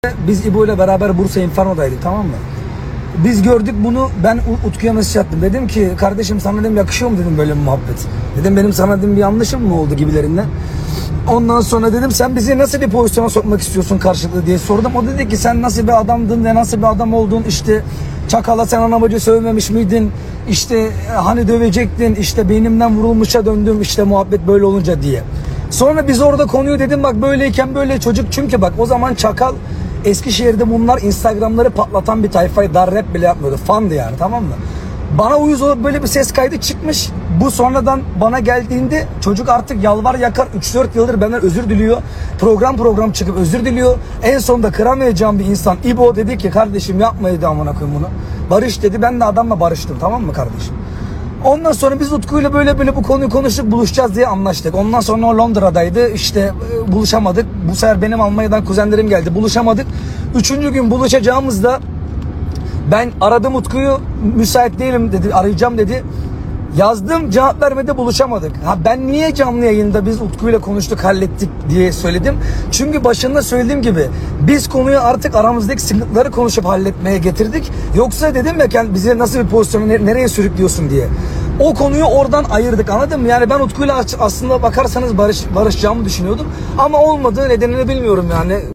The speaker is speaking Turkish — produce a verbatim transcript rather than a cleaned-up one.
Biz İbo ile beraber Bursa Inferno'daydık, tamam mı? Biz gördük bunu, ben Utku'ya mesaj attım. Dedim ki kardeşim sana dedim yakışıyor mu dedim böyle bir muhabbet. Dedim benim sana dedim bir yanlışım mı oldu gibilerinden. Ondan sonra dedim sen bizi nasıl bir pozisyona sokmak istiyorsun karşılıklı diye sordum. O dedi ki sen nasıl bir adamdın ve nasıl bir adam oldun, işte Çakal'a sen anamacı sövmemiş miydin, işte hani dövecektin, işte beynimden vurulmuşa döndüm işte muhabbet böyle olunca diye. Sonra biz orada konuyu dedim bak böyleyken böyle çocuk, çünkü bak o zaman Çakal Eskişehir'de bunlar Instagram'ları patlatan bir tayfayı, dar rap bile yapmıyordu, fandı yani, tamam mı? Bana uyuz olup böyle bir ses kaydı çıkmış. Bu sonradan bana geldiğinde çocuk artık yalvar yakar üç dört yıldır benden özür diliyor. Program program çıkıp özür diliyor. En sonunda kıramayacağım bir insan İbo dedi ki kardeşim yapmaydı amına koyayım bunu. Barış dedi, ben de adamla barıştım, tamam mı kardeşim? Ondan sonra biz Utku'yla böyle böyle bu konuyu konuştuk, buluşacağız diye anlaştık. Ondan sonra o Londra'daydı, işte buluşamadık. Bu sefer benim Almanya'dan kuzenlerim geldi, buluşamadık. Üçüncü gün buluşacağımızda ben aradım Utku'yu, müsait değilim dedi, arayacağım dedi. Yazdım, cevap vermedi, buluşamadık. Ha ben niye canlı yayında biz Utku'yla konuştuk, hallettik diye söyledim. Çünkü başında söylediğim gibi biz konuyu artık aramızdaki sıkıntıları konuşup halletmeye getirdik. Yoksa dedim ya bize nasıl bir pozisyonu nereye sürüklüyorsun diye. O konuyu oradan ayırdık, anladın mı? Yani ben Utku'yla aslında bakarsanız barış, barışacağımı düşünüyordum. Ama olmadığı nedenini bilmiyorum yani.